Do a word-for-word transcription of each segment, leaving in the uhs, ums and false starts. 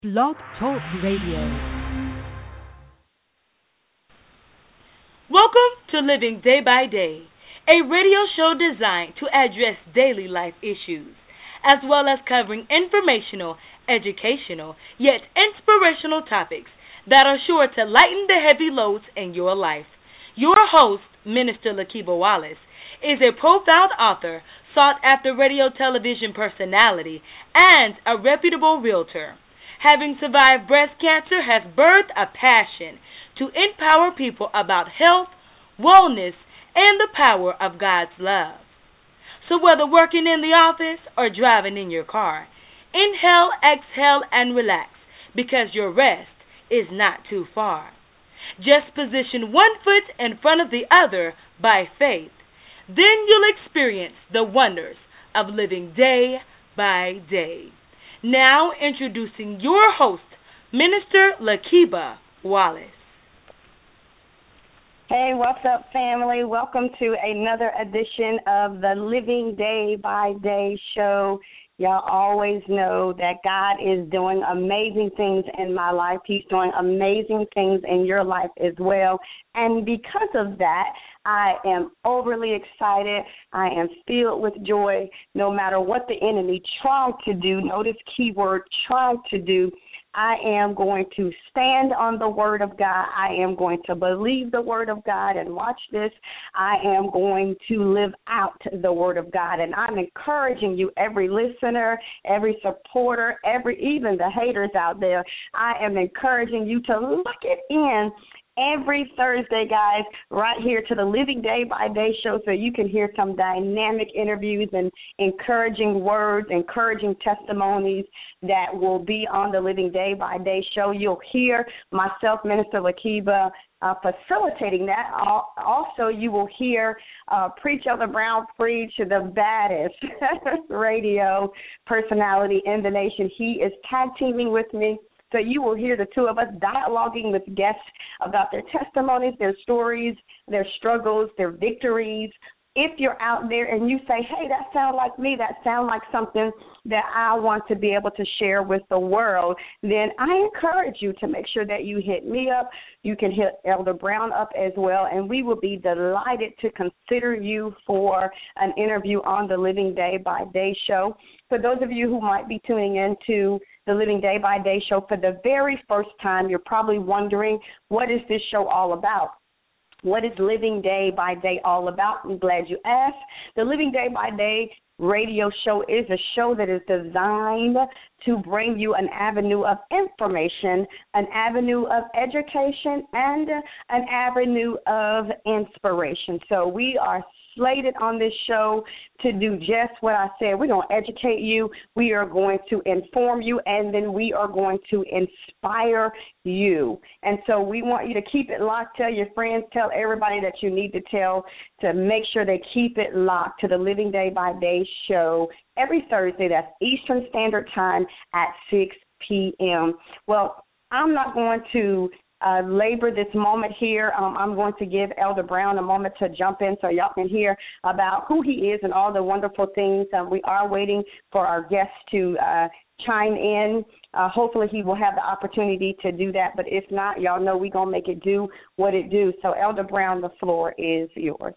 Blog Talk Radio. Welcome to Living Day by Day, a radio show designed to address daily life issues, as well as covering informational, educational, yet inspirational topics that are sure to lighten the heavy loads in your life. Your host, Minister Lakiba Wallace, is a profound author, sought-after radio television personality, and a reputable realtor. Having survived breast cancer, has birthed a passion to empower people about health, wellness, and the power of God's love. So whether working in the office or driving in your car, inhale, exhale, and relax, because your rest is not too far. Just position one foot in front of the other by faith. Then you'll experience the wonders of living day by day. Now introducing your host, Minister Lakiba Wallace. Hey, what's up, family? Welcome to another edition of the Living Day by Day show. Y'all always know that God is doing amazing things in my life. He's doing amazing things in your life as well. And because of that, I am overly excited. I am filled with joy no matter what the enemy tried to do. Notice keyword tried to do. I am going to stand on the word of God. I am going to believe the word of God, and watch this. I am going to live out the word of God, and I'm encouraging you, every listener, every supporter, every even the haters out there, I am encouraging you to look it in every Thursday, guys, right here to the Living Day by Day show, so you can hear some dynamic interviews and encouraging words, encouraging testimonies that will be on the Living Day by Day show. You'll hear myself, Minister Lakiba, uh, facilitating that. Also, you will hear uh, Preach Elder Brown preach, the baddest radio personality in the nation. He is tag teaming with me. So you will hear the two of us dialoguing with guests about their testimonies, their stories, their struggles, their victories. If you're out there and you say, hey, that sounds like me, that sounds like something that I want to be able to share with the world, then I encourage you to make sure that you hit me up. You can hit Elder Brown up as well, and we will be delighted to consider you for an interview on the Living Day by Day show. For those of you who might be tuning in to the Living Day by Day show for the very first time, you're probably wondering, what is this show all about? What is Living Day by Day all about? I'm glad you asked. The Living Day by Day radio show is a show that is designed to bring you an avenue of information, an avenue of education, and an avenue of inspiration. So we are slated on this show to do just what I said. We're going to educate you, we are going to inform you, and then we are going to inspire you. And so we want you to keep it locked. Tell your friends, tell everybody that you need to tell, to make sure they keep it locked to the Living Day by Day show every Thursday. That's Eastern Standard Time at six p.m. Well, I'm not going to Uh, labor this moment here. Um, I'm going to give Elder Brown a moment to jump in so y'all can hear about who he is and all the wonderful things. Um, we are waiting for our guests to uh, chime in. Uh, hopefully he will have the opportunity to do that, but if not, y'all know we're going to make it do what it do. So, Elder Brown, the floor is yours.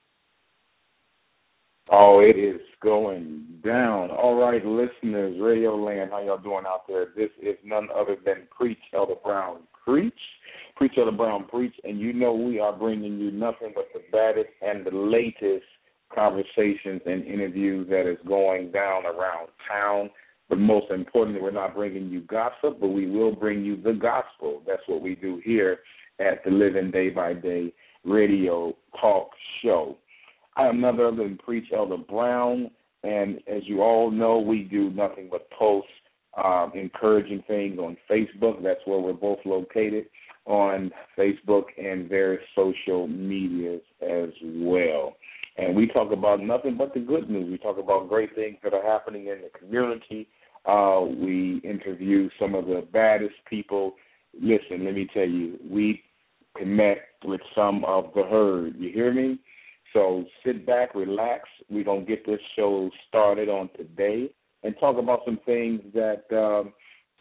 Oh, it is going down. All right, listeners, Radio Land, how y'all doing out there? This is none other than Preach Elder Brown Preach. Preach Elder Brown Preach, and you know we are bringing you nothing but the baddest and the latest conversations and interviews that is going down around town. But most importantly, we're not bringing you gossip, but we will bring you the gospel. That's what we do here at the Living Day by Day radio talk show. I am none other than Preach Elder Brown, and as you all know, we do nothing but post um, encouraging things on Facebook. That's where we're both located, on Facebook and various social medias as well. And we talk about nothing but the good news. We talk about great things that are happening in the community. Uh, we interview some of the baddest people. Listen, let me tell you, we connect with some of the herd. You hear me? So sit back, relax. We're going to get this show started on today and talk about some things that um,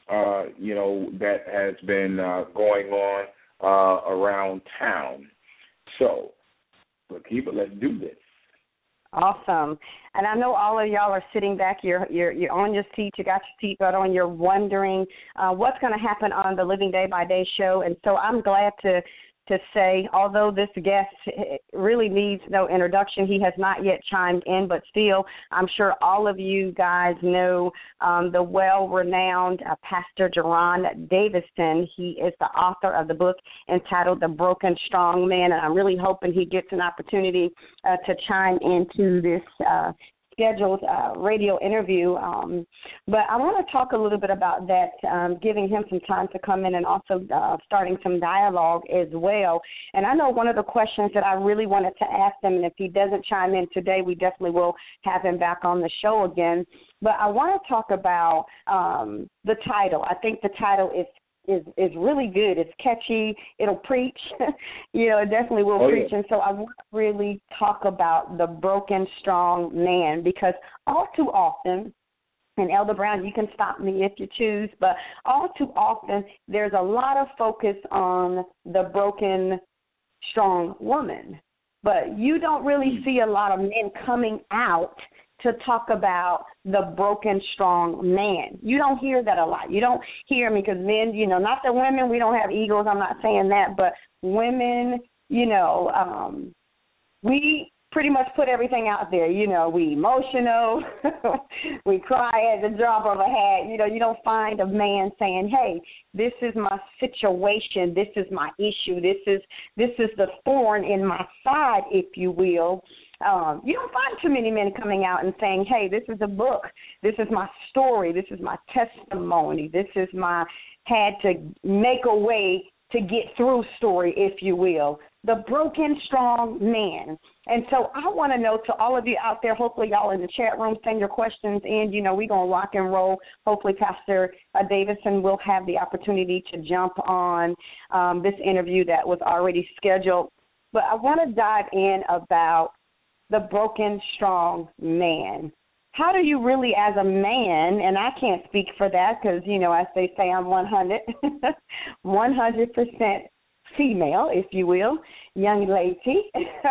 uh, you know, that has been uh, going on uh, around town. So, Lakiba, let's do this. Awesome. And I know all of y'all are sitting back, you're you're you're on your seat, you got your seatbelt on, you're wondering uh, what's going to happen on the Living Day by Day show. And so I'm glad to to say, although this guest really needs no introduction, he has not yet chimed in, but still, I'm sure all of you guys know um, the well-renowned uh, Pastor Jerron Davison. He is the author of the book entitled The Broken Strong Man, and I'm really hoping he gets an opportunity uh, to chime into this uh scheduled uh, radio interview, um, but I want to talk a little bit about that, um, giving him some time to come in and also uh, starting some dialogue as well. And I know one of the questions that I really wanted to ask him, and if he doesn't chime in today, we definitely will have him back on the show again. But I want to talk about um, the title. I think the title is is is really good. It's catchy. It'll preach. you know, it definitely will oh, preach. Yeah. And so I want to really talk about the broken, strong man, because all too often, and Elder Brown, you can stop me if you choose, but all too often there's a lot of focus on the broken, strong woman. But you don't really see a lot of men coming out to talk about the broken, strong man. You don't hear that a lot. You don't hear me because men, you know, not that women, we don't have egos, I'm not saying that, but women, you know, um, we pretty much put everything out there. You know, we emotional, we cry at the drop of a hat. You know, you don't find a man saying, hey, this is my situation, this is my issue, this is this is the thorn in my side, if you will. Um, you don't find too many men coming out and saying, hey, this is a book, this is my story, this is my testimony, this is my had to make a way to get through story, if you will. The broken, strong man. And so I want to know to all of you out there, hopefully y'all in the chat room, send your questions in. You know, we're going to rock and roll. Hopefully Pastor uh, Davison will have the opportunity to jump on um, this interview that was already scheduled. But I want to dive in about the broken, strong man. How do you really, as a man, and I can't speak for that because, you know, as they say, I'm one hundred, one hundred percent female, if you will, young lady.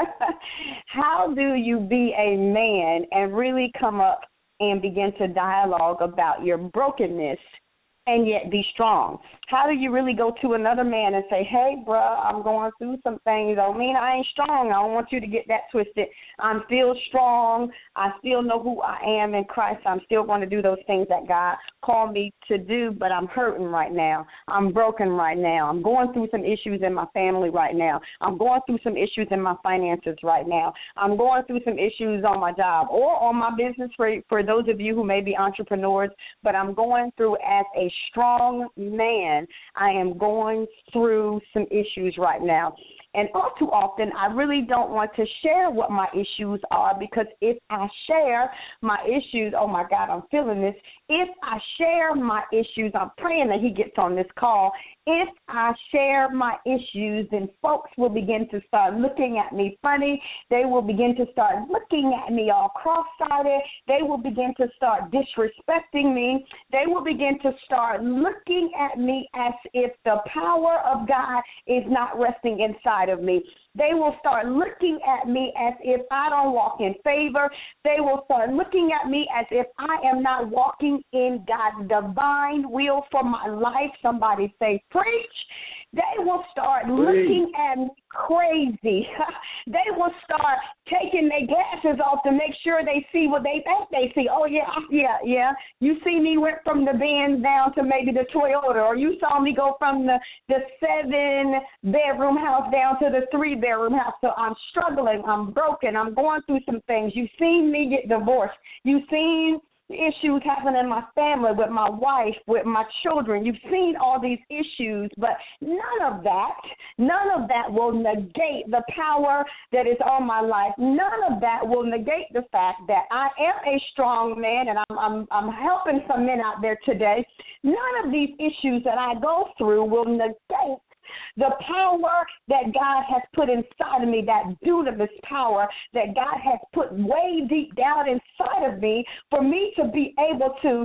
How do you be a man and really come up and begin to dialogue about your brokenness and yet be strong? How do you really go to another man and say, hey, bruh, I'm going through some things. Don't mean I ain't strong. I don't want you to get that twisted. I'm still strong. I still know who I am in Christ. I'm still going to do those things that God called me to do, but I'm hurting right now. I'm broken right now. I'm going through some issues in my family right now. I'm going through some issues in my finances right now. I'm going through some issues on my job or on my business for, for those of you who may be entrepreneurs, but I'm going through as a strong man. I am going through some issues right now. And all too often, I really don't want to share what my issues are, because if I share my issues, oh, my God, I'm feeling this. If I share my issues, I'm praying that he gets on this call. If I share my issues, then folks will begin to start looking at me funny. They will begin to start looking at me all cross-sided. They will begin to start disrespecting me. They will begin to start looking at me as if the power of God is not resting inside of me. They will start looking at me as if I don't walk in favor. They will start looking at me as if I am not walking in God's divine will for my life. Somebody say, preach. They will start Preach. Looking at me crazy. They will start taking their glasses off to make sure they see what they think they see. Oh, yeah, yeah, yeah. You see me went from the Benz down to maybe the Toyota, or you saw me go from the, the seven-bedroom house down to the three-bedroom house. So I'm struggling. I'm broken. I'm going through some things. You've seen me get divorced. You've seen issues happen in my family, with my wife, with my children. You've seen all these issues, but none of that, none of that will negate the power that is on my life. None of that will negate the fact that I am a strong man, and I'm, I'm, I'm helping some men out there today. None of these issues that I go through will negate the power that God has put inside of me, that dunamis power that God has put way deep down inside of me, for me to be able to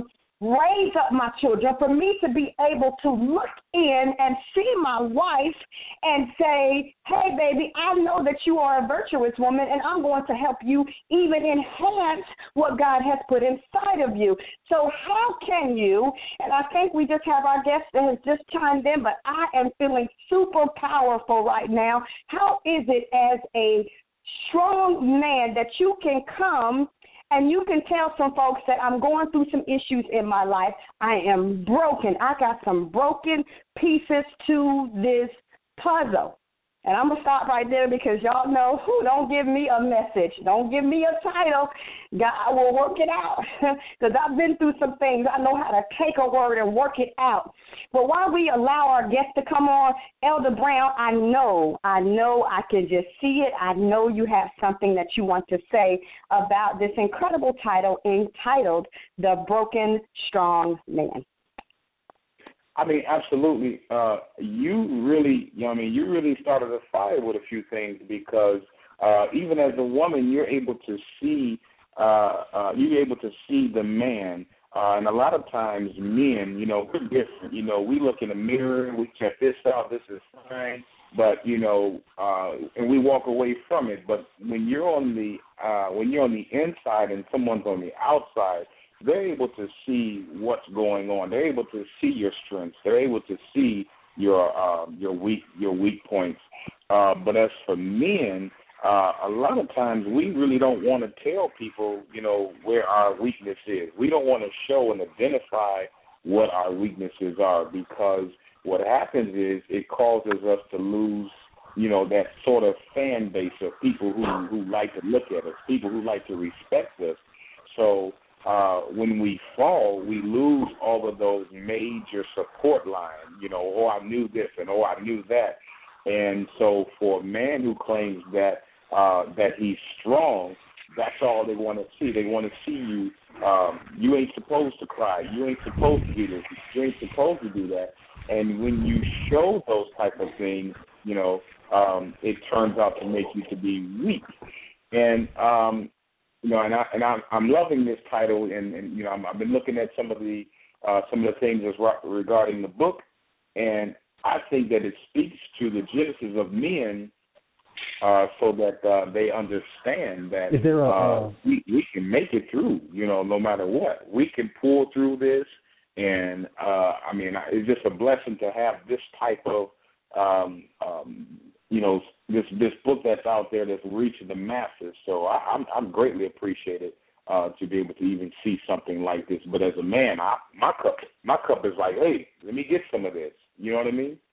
raise up my children, for me to be able to look in and see my wife and say, hey, baby, I know that you are a virtuous woman, and I'm going to help you even enhance what God has put inside of you. So how can you, and I think we just have our guest that has just chimed in, but I am feeling super powerful right now. How is it as a strong man that you can come and you can tell some folks that I'm going through some issues in my life. I am broken. I got some broken pieces to this puzzle. And I'm going to stop right there because y'all know, who don't give me a message. Don't give me a title. God will work it out because I've been through some things. I know how to take a word and work it out. But while we allow our guests to come on, Elder Brown, I know, I know I can just see it. I know you have something that you want to say about this incredible title entitled The Broken Strong Man. I mean, absolutely. Uh, you really, you know, I mean, you really started a fire with a few things because uh, even as a woman, you're able to see, uh, uh, you're able to see the man. Uh, and a lot of times, men, you know, we're different. You know, we look in the mirror, we check this out, this is fine, but you know, uh, and we walk away from it. But when you're on the, uh, when you're on the inside and someone's on the outside, they're able to see what's going on. They're able to see your strengths. They're able to see your uh, your weak your weak points. Uh, but as for men, uh, a lot of times we really don't want to tell people, you know, where our weakness is. We don't want to show and identify what our weaknesses are because what happens is it causes us to lose, you know, that sort of fan base of people who, who like to look at us, people who like to respect us. So Uh, when we fall, we lose all of those major support lines, you know, oh, I knew this and oh, I knew that. And so for a man who claims that uh, that he's strong, that's all they want to see. They want to see you. Um, you ain't supposed to cry. You ain't supposed to do this. You ain't supposed to do that. And when you show those type of things, you know, um, it turns out to make you to be weak. And um You know, and I and I'm, I'm loving this title, and, and you know, I'm, I've been looking at some of the uh, some of the things as regarding the book, and I think that it speaks to the genesis of men, uh, so that uh, they understand that Is there a, uh, we we can make it through. You know, no matter what, we can pull through this, and uh, I mean, it's just a blessing to have this type of um, um, you know, this this book that's out there that's reaching the masses. So I, I'm I'm greatly appreciated uh, to be able to even see something like this. But as a man, I, my cup my cup is like, hey, let me get some of this. You know what I mean?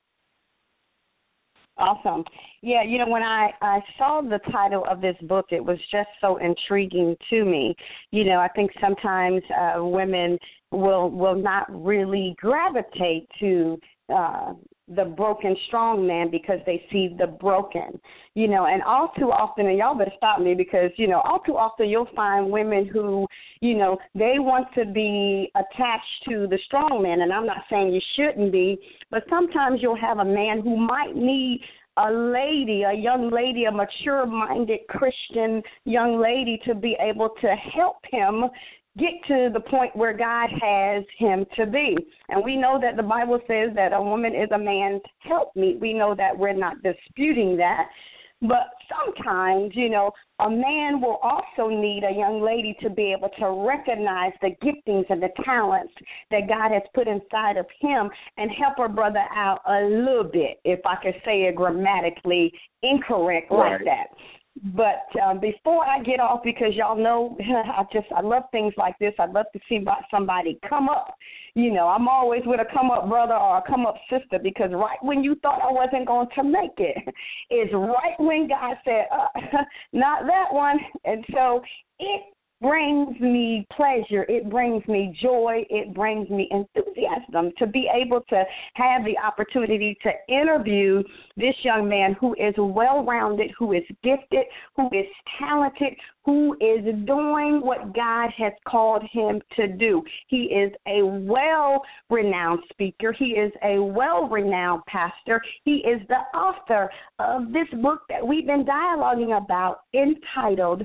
Awesome. Yeah, you know, when I, I saw the title of this book, it was just so intriguing to me. You know, I think sometimes uh, women will will not really gravitate to uh, the broken strong man because they see the broken, you know, and all too often, and y'all better stop me because, you know, all too often you'll find women who, you know, they want to be attached to the strong man, and I'm not saying you shouldn't be, but sometimes you'll have a man who might need a lady, a young lady, a mature-minded Christian young lady to be able to help him get to the point where God has him to be. And we know that the Bible says that a woman is a man's helpmeet. We know that. We're not disputing that. But sometimes, you know, a man will also need a young lady to be able to recognize the giftings and the talents that God has put inside of him and help her brother out a little bit, if I could say it grammatically incorrect right. like that. But um, before I get off, because y'all know I just I love things like this. I love to see somebody come up. You know, I'm always with a come up brother or a come up sister because right when you thought I wasn't going to make it is right when God said, uh, not that one. And so it brings me pleasure, it brings me joy, it brings me enthusiasm to be able to have the opportunity to interview this young man who is well-rounded, who is gifted, who is talented, who is doing what God has called him to do. He is a well-renowned speaker. He is a well-renowned pastor. He is the author of this book that we've been dialoguing about entitled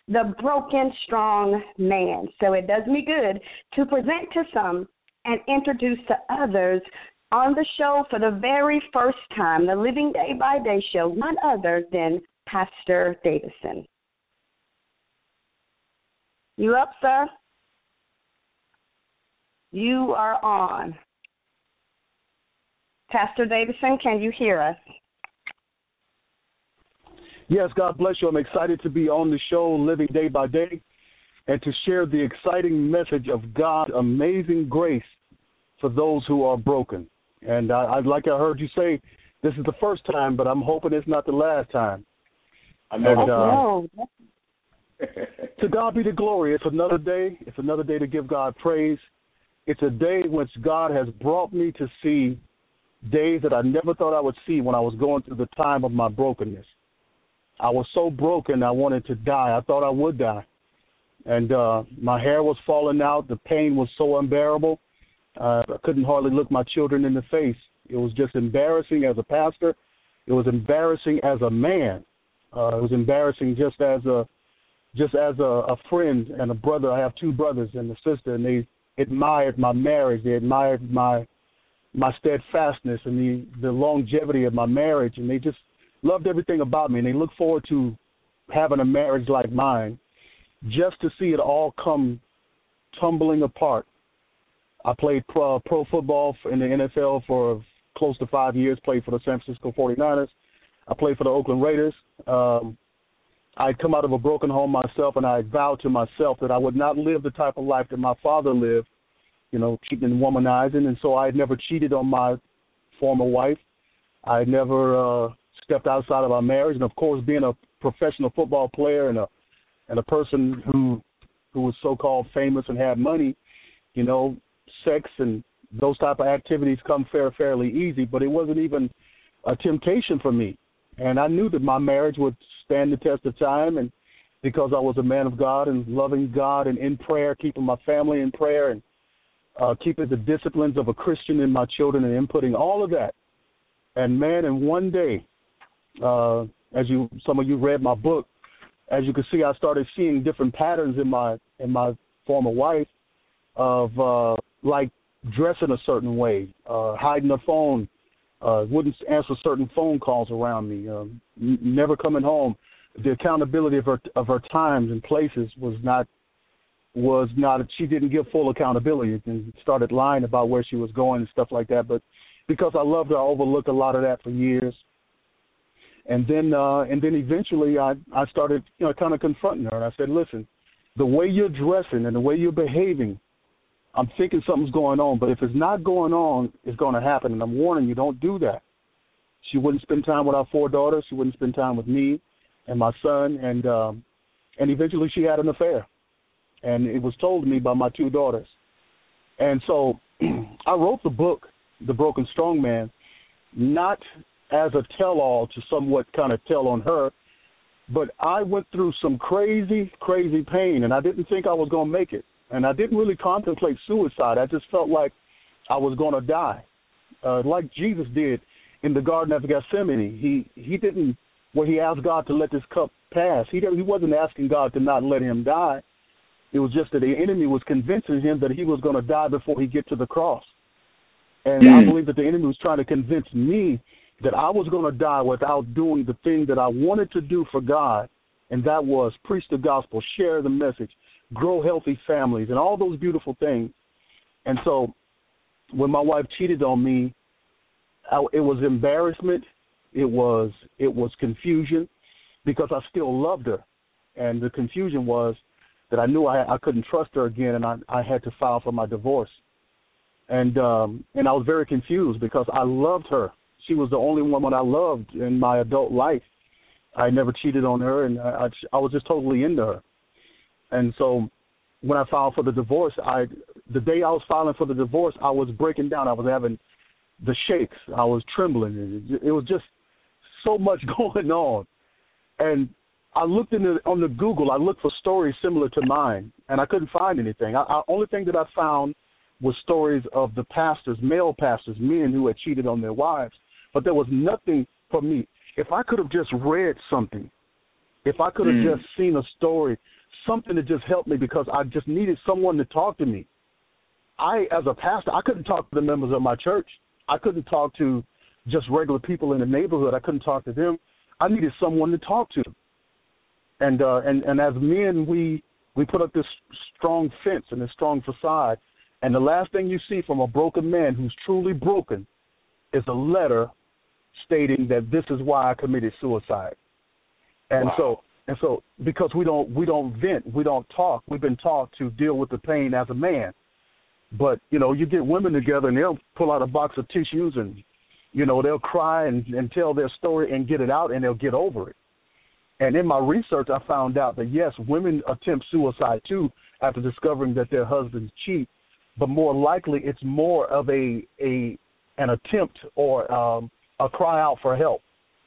the broken, strong man. So it does me good to present to some and introduce to others on the show for the very first time, the Living Day by Day show, none other than Pastor Davison. You up, sir? You are on. Pastor Davison, can you hear us? Yes, God bless you. I'm excited to be on the show Living Day by Day and to share the exciting message of God's amazing grace for those who are broken. And I, I, like I heard you say, this is the first time, but I'm hoping it's not the last time. I know. And, uh, no. To God be the glory. It's another day. It's another day to give God praise. It's a day which God has brought me to see days that I never thought I would see when I was going through the time of my brokenness. I was so broken I wanted to die. I thought I would die. And uh, my hair was falling out. The pain was so unbearable. Uh, I couldn't hardly look my children in the face. It was just embarrassing as a pastor. It was embarrassing as a man. Uh, it was embarrassing just as a just as a, a friend and a brother. I have two brothers and a sister, and they admired my marriage. They admired my my steadfastness and the, the longevity of my marriage, and they just loved everything about me, and they look forward to having a marriage like mine. Just to see it all come tumbling apart. I played pro, pro football in the N F L for close to five years, played for the San Francisco forty-niners. I played for the Oakland Raiders. Um, I'd come out of a broken home myself, and I vowed to myself that I would not live the type of life that my father lived, you know, cheating and womanizing, and so I had never cheated on my former wife. I had never uh, stepped outside of our marriage, and, of course, being a professional football player and a and a person who who was so-called famous and had money, you know, sex and those type of activities come fair, fairly easy, but it wasn't even a temptation for me. And I knew that my marriage would stand the test of time, and because I was a man of God and loving God and in prayer, keeping my family in prayer and uh, keeping the disciplines of a Christian in my children and inputting all of that. And, man, in one day, uh, as you some of you read my book, as you can see, I started seeing different patterns in my in my former wife of uh, like dressing a certain way, uh, hiding the phone, uh, wouldn't answer certain phone calls around me, uh, n- never coming home. The accountability of her of her times and places was not was not. She didn't give full accountability and started lying about where she was going and stuff like that. But because I loved her, I overlooked a lot of that for years. And then, uh, and then eventually, I, I started, you know, kind of confronting her, and I said, "Listen, the way you're dressing and the way you're behaving, I'm thinking something's going on. But if it's not going on, it's going to happen. And I'm warning you, don't do that." She wouldn't spend time with our four daughters. She wouldn't spend time with me and my son, and um, and eventually, she had an affair, and it was told to me by my two daughters. And so, I wrote the book, The Broken Strong Man, not as a tell-all to somewhat kind of tell on her, but I went through some crazy, crazy pain, and I didn't think I was going to make it. And I didn't really contemplate suicide. I just felt like I was going to die, uh, like Jesus did in the Garden of Gethsemane. He he didn't, where he asked God to let this cup pass. He didn't, he wasn't asking God to not let him die. It was just that the enemy was convincing him that he was going to die before he get to the cross. And mm. I believe that the enemy was trying to convince me that I was going to die without doing the thing that I wanted to do for God, and that was preach the gospel, share the message, grow healthy families, and all those beautiful things. And so when my wife cheated on me, I, it was embarrassment, it was it was confusion, because I still loved her. And the confusion was that I knew I, I couldn't trust her again, and I, I had to file for my divorce. And um, and I was very confused because I loved her. She was the only woman I loved in my adult life. I never cheated on her, and I, I was just totally into her. And so when I filed for the divorce, I the day I was filing for the divorce, I was breaking down. I was having the shakes. I was trembling. It, it was just so much going on. And I looked in the, on the Google, I looked for stories similar to mine, and I couldn't find anything. The only thing that I found was stories of the pastors, male pastors, men who had cheated on their wives. But there was nothing for me. If I could have just read something, if I could have mm. just seen a story something to just help me because I just needed someone to talk to me. I, as a pastor, I couldn't talk to the members of my church. I couldn't talk to just regular people in the neighborhood. I couldn't talk to them. I needed someone to talk to. And uh, and, and as men, we we put up this strong fence and this strong facade. And the last thing you see from a broken man who's truly broken is a letter stating that this is why I committed suicide. And wow. so and so because we don't we don't vent, we don't talk. We've been taught to deal with the pain as a man. But, you know, you get women together and they'll pull out a box of tissues and, you know, they'll cry and, and tell their story and get it out and they'll get over it. And in my research, I found out that, yes, women attempt suicide, too, after discovering that their husbands cheat. But more likely it's more of a, a an attempt or um, a cry out for help.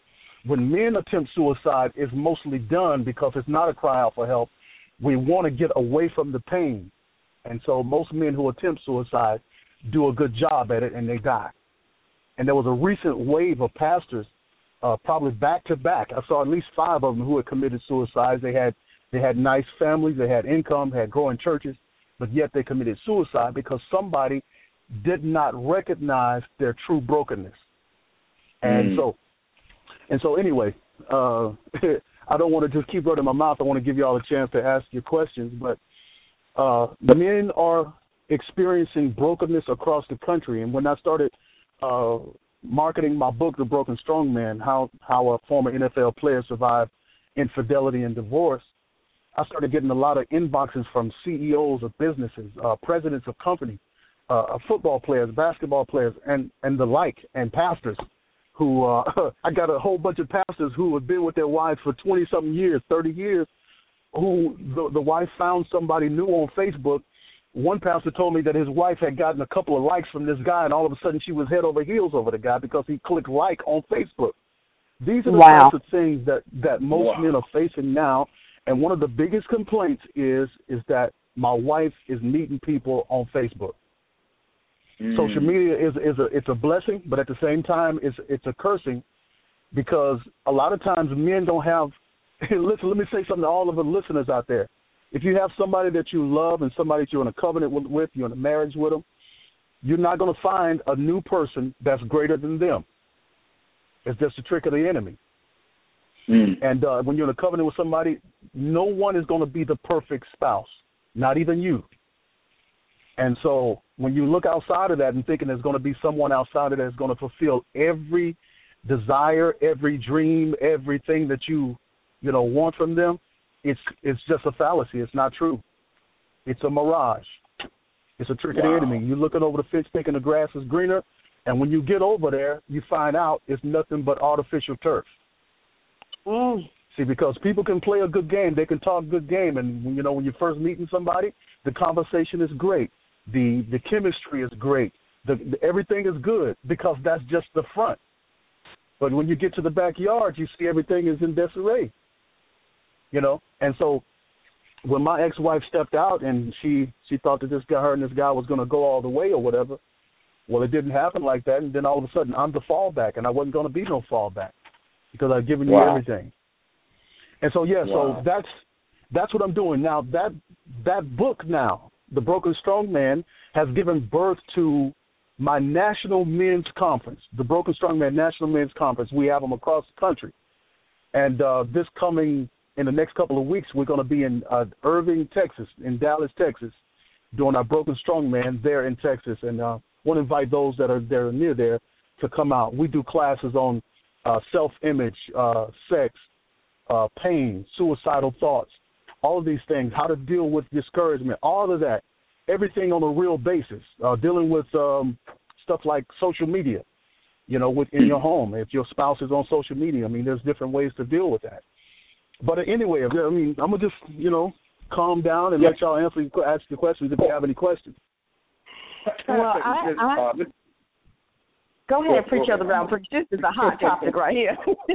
When men attempt suicide, it's mostly done because it's not a cry out for help. We want to get away from the pain. And so most men who attempt suicide do a good job at it and they die. And there was a recent wave of pastors, uh, probably back to back. I saw at least five of them who had committed suicide. They had they had nice families, they had income, had growing churches, but yet they committed suicide because somebody did not recognize their true brokenness. And mm. so, and so anyway, uh, I don't want to just keep running my mouth. I want to give you all a chance to ask your questions, but Uh, men are experiencing brokenness across the country. And when I started uh, marketing my book, The Broken Strong Man, how, how a former N F L player survived infidelity and divorce, I started getting a lot of inboxes from C E Os of businesses, uh, presidents of companies, uh, football players, basketball players, and, and the like, and pastors who uh, I got a whole bunch of pastors who have been with their wives for twenty-something years, thirty years, who the, the wife found somebody new on Facebook. One pastor told me that his wife had gotten a couple of likes from this guy, and all of a sudden she was head over heels over the guy because he clicked like on Facebook. These are the wow. types of things that, that most wow. men are facing now, and one of the biggest complaints is is that my wife is meeting people on Facebook. Mm. Social media is, is a, it's a blessing, but at the same time it's, it's a cursing because a lot of times men don't have listen, let me say something to all of the listeners out there. If you have somebody that you love and somebody that you're in a covenant with, you're in a marriage with them, you're not going to find a new person that's greater than them. It's just a trick of the enemy. Mm. And uh, when you're in a covenant with somebody, no one is going to be the perfect spouse, not even you. And so when you look outside of that and thinking there's going to be someone outside of that that's going to fulfill every desire, every dream, everything that you you know, want from them, it's it's just a fallacy. It's not true. It's a mirage. It's a trick wow. of the enemy. You're looking over the fence thinking the grass is greener, and when you get over there, you find out it's nothing but artificial turf. Mm. See, because people can play a good game. They can talk good game, and, you know, when you're first meeting somebody, the conversation is great. The the chemistry is great. The, the, everything is good because that's just the front. But when you get to the backyard, you see everything is in disarray. You know, and so when my ex-wife stepped out and she, she thought that this guy, her and this guy was going to go all the way or whatever, well, it didn't happen like that. And then all of a sudden, I'm the fallback, and I wasn't going to be no fallback because I've given you wow. everything. And so, yeah, wow. so that's that's what I'm doing now. That that book now, The Broken Strong Man, has given birth to my National Men's Conference, the Broken Strong Man National Men's Conference. We have them across the country, and uh, this coming. In the next couple of weeks, we're going to be in uh, Irving, Texas, in Dallas, Texas, doing our Broken Strong Man there in Texas. And I uh, want to invite those that are there near there to come out. We do classes on uh, self-image, uh, sex, uh, pain, suicidal thoughts, all of these things, how to deal with discouragement, all of that, everything on a real basis, uh, dealing with um, stuff like social media, you know, within your home. If your spouse is on social media, I mean, there's different ways to deal with that. But anyway, I mean, I'm going to just, you know, calm down and yep. let y'all answer, ask the questions if you have any questions. Well, I, I, go ahead, Preacher of the Brown Preach. This is a hot topic right here.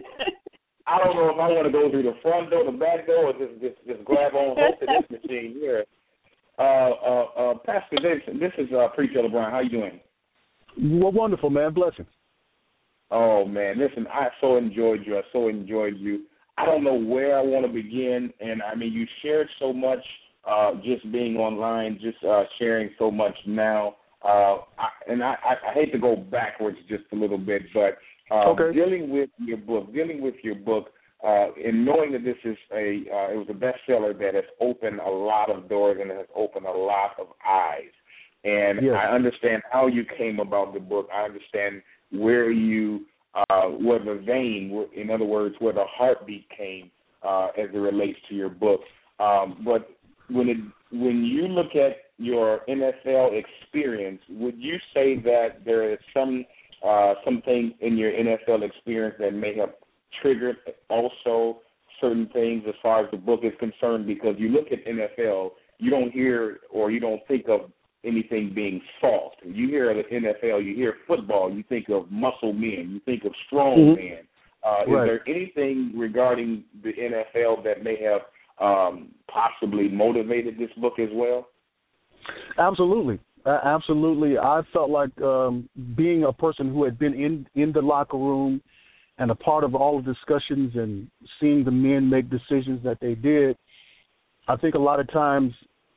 I don't know if I want to go through the front door, the back door, or just, just, just grab on hold to this machine here. Uh, uh, uh, Pastor Davidson, this is uh, Preacher of the Brown. How you doing? Well, wonderful, man. Blessings. Oh, man. Listen, I so enjoyed you. I so enjoyed you. I don't know where I want to begin. And, I mean, you shared so much uh, just being online, just uh, sharing so much now. Uh, I, and I, I, I hate to go backwards just a little bit, but uh, okay. dealing with your book, dealing with your book, uh, and knowing that this is a, uh, it was a bestseller that has opened a lot of doors and has opened a lot of eyes. And yes. I understand how you came about the book. I understand where you, uh, where the vein, in other words, where the heartbeat came uh, as it relates to your book. Um, but when it, when you look at your N F L experience, would you say that there is some uh, something in your N F L experience that may have triggered also certain things as far as the book is concerned? Because you look at N F L, you don't hear or you don't think of anything being soft. You hear the N F L, you hear football, you think of muscle men, you think of strong mm-hmm. men. Uh, right. Is there anything regarding the N F L that may have um, possibly motivated this book as well? Absolutely. Uh, absolutely. I felt like um, being a person who had been in, in the locker room and a part of all the discussions and seeing the men make decisions that they did, I think a lot of times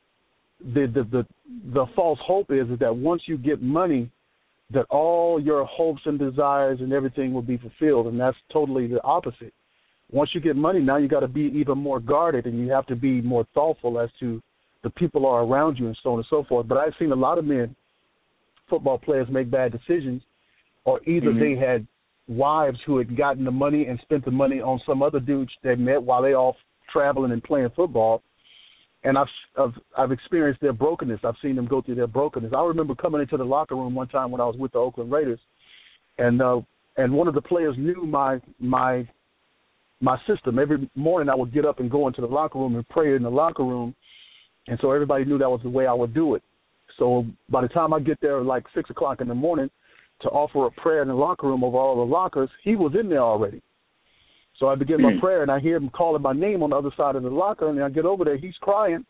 the the, the, the false hope is, is that once you get money, that all your hopes and desires and everything will be fulfilled, and that's totally the opposite. Once you get money, now you got to be even more guarded, and you have to be more thoughtful as to the people are around you and so on and so forth. But I've seen a lot of men, football players, make bad decisions, or either mm-hmm. they had wives who had gotten the money and spent the money on some other dudes they met while they off traveling and playing football. And I've, I've I've experienced their brokenness. I've seen them go through their brokenness. I remember coming into the locker room one time when I was with the Oakland Raiders, and uh, and one of the players knew my my my system. Every morning I would get up and go into the locker room and pray in the locker room. And so everybody knew that was the way I would do it. So by the time I get there like six o'clock in the morning to offer a prayer in the locker room over all the lockers, he was in there already. So I begin my prayer, and I hear him calling my name on the other side of the locker, and I get over there. He's crying,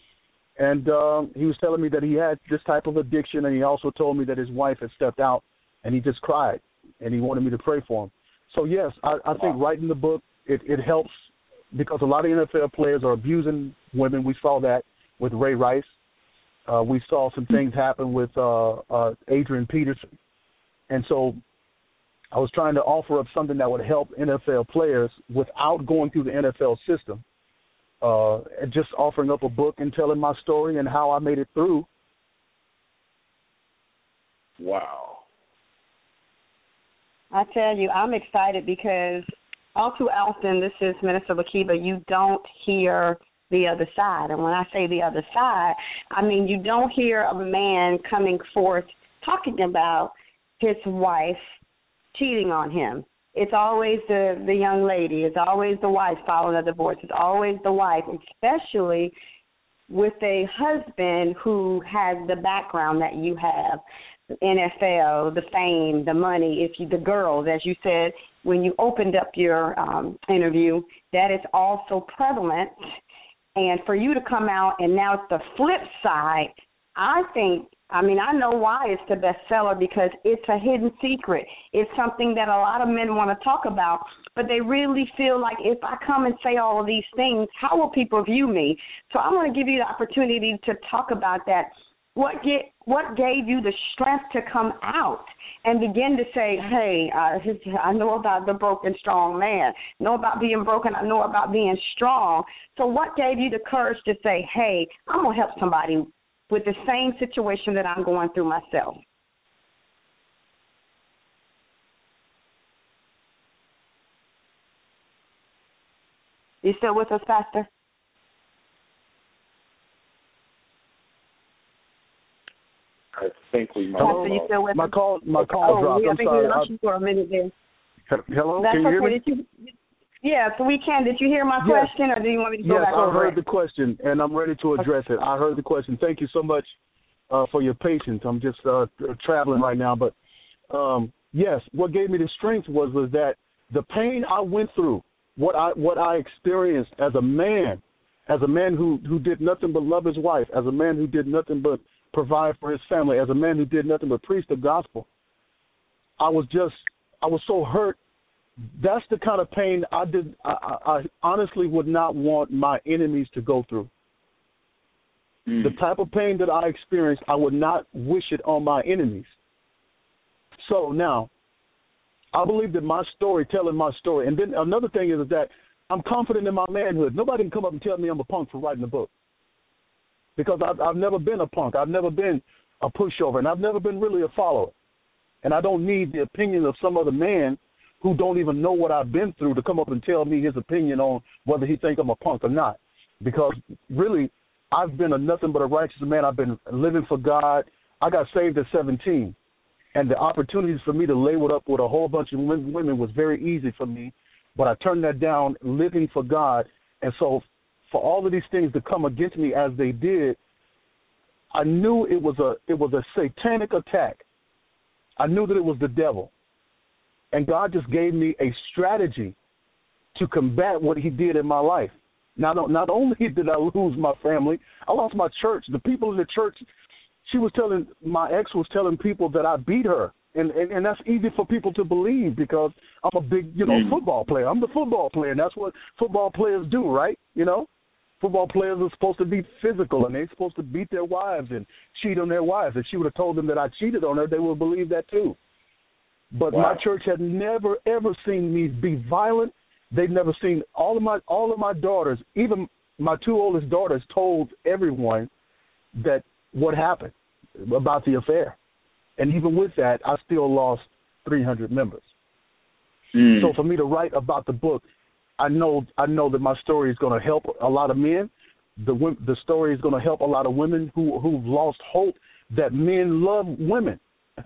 and um, he was telling me that he had this type of addiction, and he also told me that his wife had stepped out, and he just cried, and he wanted me to pray for him. So, yes, I, I think writing the book, it, it helps because a lot of N F L players are abusing women. We saw that with Ray Rice. Uh, we saw some things happen with uh, uh, Adrian Peterson. And so I was trying to offer up something that would help N F L players without going through the N F L system, uh, and just offering up a book and telling my story and how I made it through. Wow. I tell you, I'm excited because all too often, this is Minister Lakiba, you don't hear the other side. And when I say the other side, I mean you don't hear a man coming forth talking about his wife cheating on him. It's always the, the young lady. It's always the wife following a divorce. It's always the wife, especially with a husband who has the background that you have, the N F L, the fame, the money, if you, the girls, as you said, when you opened up your um, interview, that is also prevalent. And for you to come out and now it's the flip side, I think, I mean, I know why it's the bestseller because it's a hidden secret. It's something that a lot of men want to talk about, but they really feel like if I come and say all of these things, how will people view me? So I want to give you the opportunity to talk about that. What get, what gave you the strength to come out and begin to say, hey, uh, I know about the broken, strong man. I know about being broken. I know about being strong. So what gave you the courage to say, hey, I'm going to help somebody with the same situation that I'm going through myself? You still with us, Pastor? I think we might. Pastor, you still with my us? call, my call oh, dropped. Yeah, I'm I think sorry. we lost you for a minute there. Hello, That's can you okay. hear me? Did you, yeah, so we can. Did you hear my yes. question, or do you want me to go yes, back I over heard it? the question, and I'm ready to address it. I heard the question. Thank you so much uh, for your patience. I'm just uh, traveling right now, but um, yes, what gave me the strength was was that the pain I went through, what I what I experienced as a man, as a man who, who did nothing but love his wife, as a man who did nothing but provide for his family, as a man who did nothing but preach the gospel. I was just, I was so hurt that's the kind of pain I did. I, I, I honestly would not want my enemies to go through. Mm. The type of pain that I experienced, I would not wish it on my enemies. So now, I believe that my story, telling my story, and then another thing is that I'm confident in my manhood. Nobody can come up and tell me I'm a punk for writing a book, because I've, I've never been a punk. I've never been a pushover, and I've never been really a follower. And I don't need the opinion of some other man who don't even know what I've been through to come up and tell me his opinion on whether he thinks I'm a punk or not. Because really, I've been a nothing but a righteous man. I've been living for God. I got saved at seventeen. And the opportunities for me to label up with a whole bunch of women was very easy for me. But I turned that down, living for God. And so for all of these things to come against me as they did, I knew it was a it was a satanic attack. I knew that it was the devil. And God just gave me a strategy to combat what he did in my life. Now, not only did I lose my family, I lost my church. The people in the church, she was telling, my ex was telling people that I beat her. And, and, and that's easy for people to believe because I'm a big, you know, mm. football player. I'm the football player, and that's what football players do, right? You know, football players are supposed to be physical, and they're supposed to beat their wives and cheat on their wives. If she would have told them that I cheated on her, they would believe that too. But wow. my church had never, ever seen me be violent. They'd never seen all of my all of my daughters, even my two oldest daughters, told everyone that what happened about the affair. And even with that, I still lost three hundred members. Mm. So for me to write about the book, I know I know that my story is going to help a lot of men. The the story is going to help a lot of women who who've lost hope that men love women.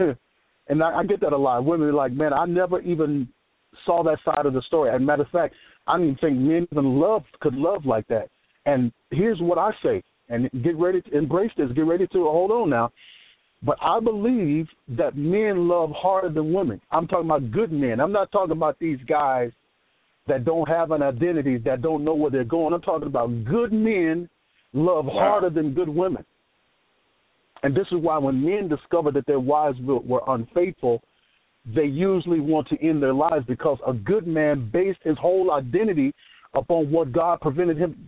And I, I get that a lot. Women are like, man, I never even saw that side of the story. As a matter of fact, I don't even think men even love could love like that. And here's what I say, and get ready to embrace this. Get ready to hold on now. But I believe that men love harder than women. I'm talking about good men. I'm not talking about these guys that don't have an identity, that don't know where they're going. I'm talking about good men love wow. harder than good women. And this is why when men discover that their wives were unfaithful, they usually want to end their lives, because a good man based his whole identity upon what God prevented him,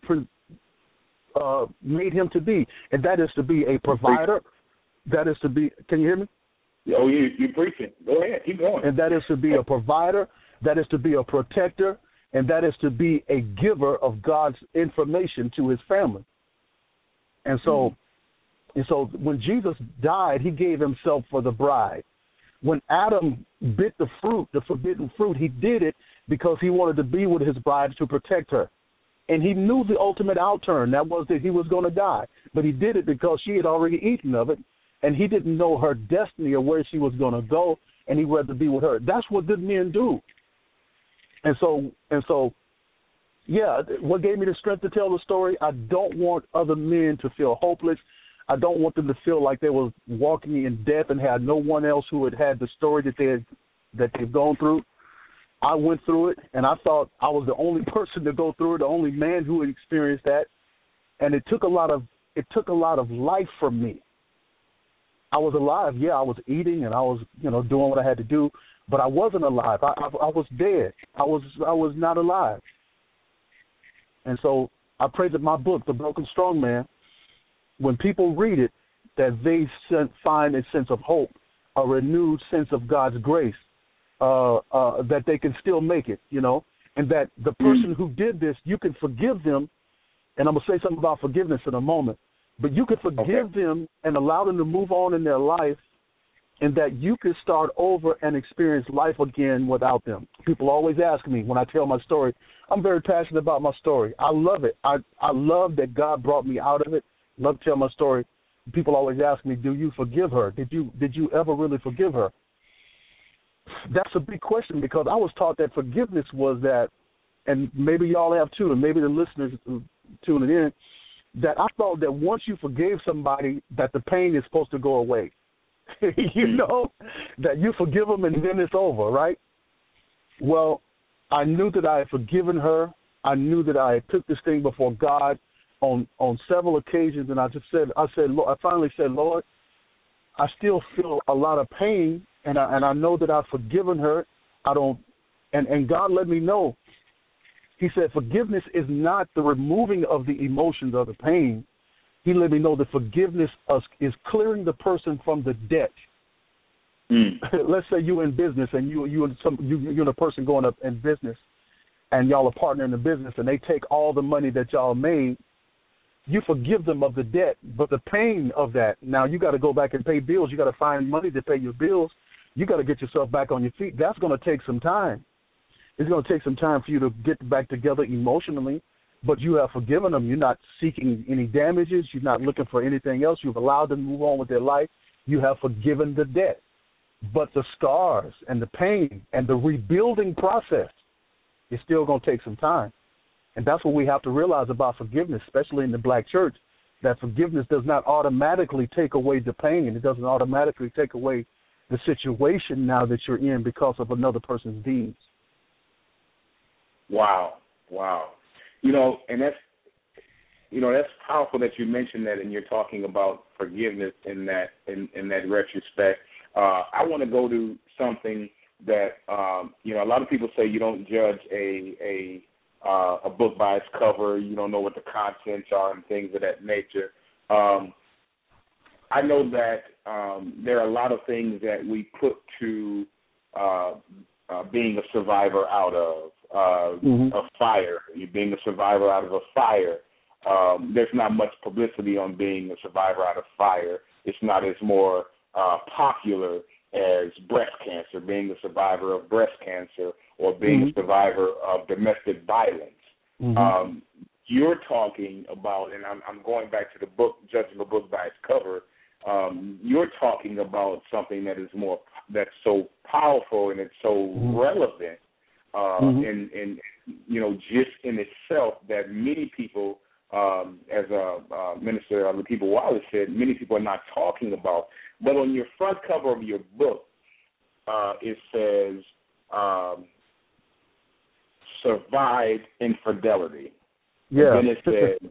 uh, made him to be, and that is to be a provider. That is to be. Can you hear me? Oh, you you preaching? Go ahead, keep going. And that is to be a provider. That is to be a protector, and that is to be a giver of God's information to his family. And so. Mm-hmm. And so when Jesus died, he gave himself for the bride. When Adam bit the fruit, the forbidden fruit, he did it because he wanted to be with his bride to protect her. And he knew the ultimate outturn, that was that he was going to die. But he did it because she had already eaten of it, and he didn't know her destiny or where she was going to go, and he wanted to be with her. That's what good men do. And so, and so, yeah, what gave me the strength to tell the story? I don't want other men to feel hopeless. I don't want them to feel like they were walking in death and had no one else who had had the story that they had, that they've gone through. I went through it, and I thought I was the only person to go through it, the only man who had experienced that. And it took a lot of it took a lot of life from me. I was alive, yeah. I was eating and I was, you know, doing what I had to do, but I wasn't alive. I, I, I was dead. I was I was not alive. And so I pray that my book, The Broken Strong Man, when people read it, that they find a sense of hope, a renewed sense of God's grace, uh, uh, that they can still make it, you know, and that the person who did this, you can forgive them, and I'm going to say something about forgiveness in a moment, but you can forgive okay. them and allow them to move on in their life, and that you can start over and experience life again without them. People always ask me when I tell my story, I'm very passionate about my story. I love it. I, I love that God brought me out of it. Love to tell my story. People always ask me, do you forgive her? Did you did you ever really forgive her? That's a big question, because I was taught that forgiveness was that, and maybe y'all have too, and maybe the listeners tuning in, that I thought that once you forgave somebody, that the pain is supposed to go away. You know, that you forgive them and then it's over, right? Well, I knew that I had forgiven her. I knew that I had took this thing before God on on several occasions, and I just said, I said, Lord, I finally said, Lord, I still feel a lot of pain, and I and I know that I've forgiven her. I don't And, and God let me know, he said forgiveness is not the removing of the emotions or the pain. He let me know that forgiveness is clearing the person from the debt. Mm. Let's say you're in business and you you and some you you're a person going up in business, and y'all are partner in the business, and they take all the money that y'all made. You forgive them of the debt, but the pain of that, now you got to go back and pay bills. You got to find money to pay your bills. You got to get yourself back on your feet. That's going to take some time. It's going to take some time for you to get back together emotionally, but you have forgiven them. You're not seeking any damages. You're not looking for anything else. You've allowed them to move on with their life. You have forgiven the debt. But the scars and the pain and the rebuilding process is still going to take some time. And that's what we have to realize about forgiveness, especially in the black church, that forgiveness does not automatically take away the pain. It doesn't automatically take away the situation now that you're in because of another person's deeds. Wow. Wow. You know, and that's, you know, that's powerful that you mentioned that and you're talking about forgiveness in that, in, in that retrospect. Uh, I want to go to something that, um, you know, a lot of people say you don't judge a, a, uh, a book by its cover. You don't know what the contents are and things of that nature. Um, I know that um, there are a lot of things that we put to uh, uh, being a survivor out of. Uh, mm-hmm. A fire, you being a survivor out of a fire. Um, there's not much publicity on being a survivor out of fire. It's not as more uh, popular as breast cancer, being a survivor of breast cancer, or being mm-hmm. a survivor of domestic violence. Mm-hmm. Um, you're talking about, and I'm, I'm going back to the book, judging the book by its cover. Um, you're talking about something that is more, that's so powerful and it's so mm-hmm. relevant. Uh, mm-hmm. and, and, you know, just in itself that many people, um, as uh, uh, Minister Lakeeba Wallace said, many people are not talking about. But on your front cover of your book, uh, it says, um, survived infidelity. Yeah. And then it says,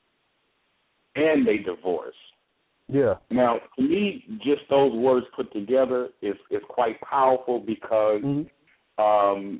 and they divorced. Yeah. Now, to me, just those words put together is, is quite powerful because mm-hmm. um,